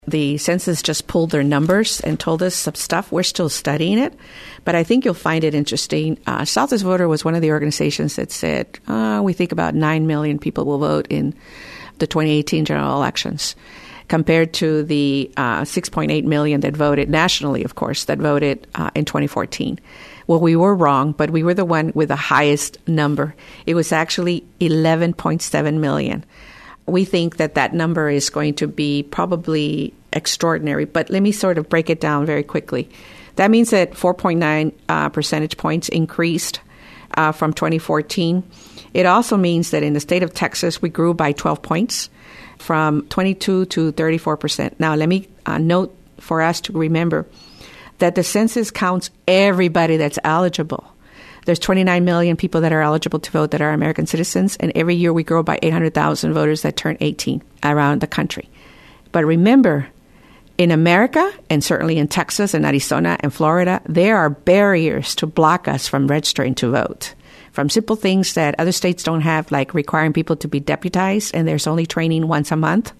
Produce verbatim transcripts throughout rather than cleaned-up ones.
The census just pulled their numbers and told us some stuff. We're still studying it, but I think you'll find it interesting. Uh, Southwest Voter was one of the organizations that said, uh, we think about nine million people will vote in the twenty eighteen general elections, compared to the uh, six point eight million that voted nationally, of course, that voted uh, in twenty fourteen. Well, we were wrong, but we were the one with the highest number. It was actually eleven point seven million. We think that that number is going to be probably extraordinary, but let me sort of break it down very quickly. That means that four point nine uh, percentage points increased uh, from twenty fourteen. It also means that in the state of Texas, we grew by twelve points from twenty-two to thirty-four percent. Now, let me uh, note for us to remember that the census counts everybody that's eligible. There's twenty-nine million people that are eligible to vote that are American citizens, and every year we grow by eight hundred thousand voters that turn eighteen around the country. But remember, in America, and certainly in Texas and Arizona and Florida, there are barriers to block us from registering to vote. From simple things that other states don't have, like requiring people to be deputized, and there's only training once a month.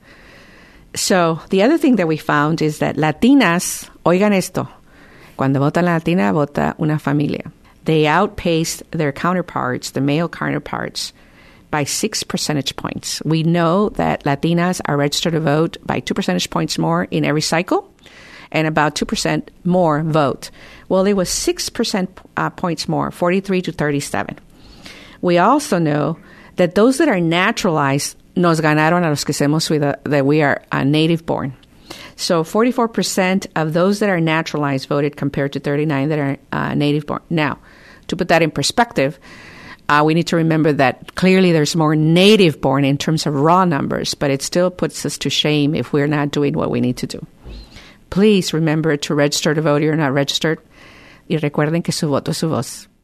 So the other thing that we found is that Latinas, oigan esto, cuando vota la Latina, vota una familia. They outpaced their counterparts, the male counterparts, by six percentage points. We know that Latinas are registered to vote by two percentage points more in every cycle, and about two percent more vote. Well, it was six percent uh, points more, forty-three to thirty-seven. We also know that those that are naturalized, nos ganaron a los que somos that we are uh, native born. So forty-four percent of those that are naturalized voted compared to thirty-nine that are uh, native born. Now, to put that in perspective, uh, we need to remember that clearly there's more native born in terms of raw numbers, but it still puts us to shame if we're not doing what we need to do. Please remember to register to vote if you're not registered. Y recuerden que su voto es su voz.